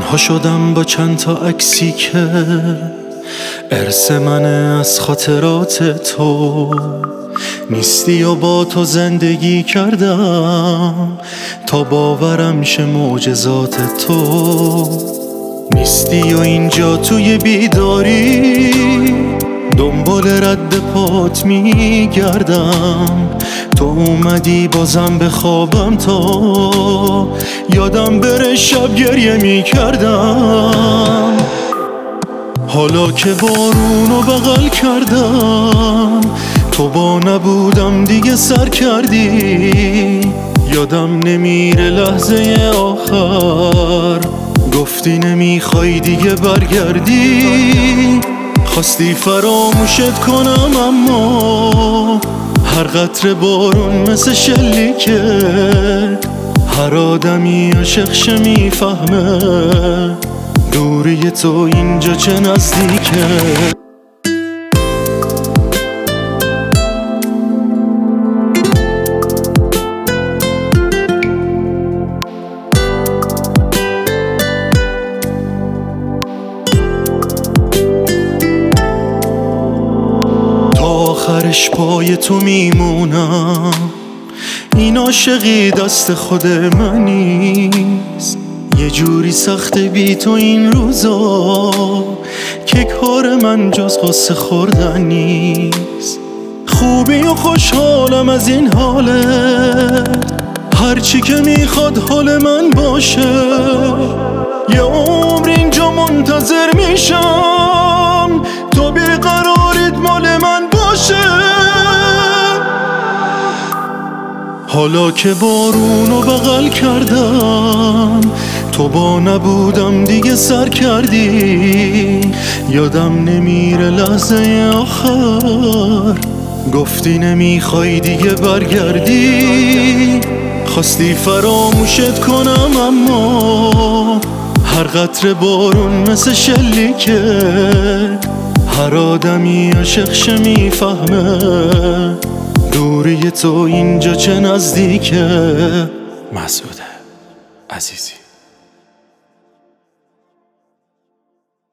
تنها شدم با چند تا عکسی که ارث منه از خاطرات تو. نیستی و با تو زندگی کردم تا باورم شه معجزات تو. نیستی و اینجا توی بیداری دنبال رد پات میگردم. تو اومدی بازم به خوابم تا یادم بره شب گریه میکردم. حالا که بارونو بغل کردم تو با نبودم دیگه سر کردی. یادم نمیره لحظه آخر گفتی نمیخوای دیگه برگردی. خواستی فراموشت کنم اما هر قطره بارون مثل شلیکه. هر آدمی عاشقش میفهمه دوری تو اینجا چه نزدیکه. آخرش پای تو میمونم. این عاشقی دست خود من نیست. یه جوری سخت بی تو این روزا که کار من جز قصه خوردن نیست. خوبی و خوشحالم از این حالت هرچی که میخواد حال من باشه. یه عمر اینجا منتظر میشم تو بیقراریت مال من باشه. حالا که بارونو بغل کردم تو با نبودم دیگه سر کردی. یادم نمیره لحظه آخر گفتی نمیخوای دیگه برگردی. خواستی فراموشت کنم اما هر قطره بارون مثل شلیکه. هر آدمی عاشقش میفهمه دوری تو اینجا چه نزدیکه. مسعود عزیزی.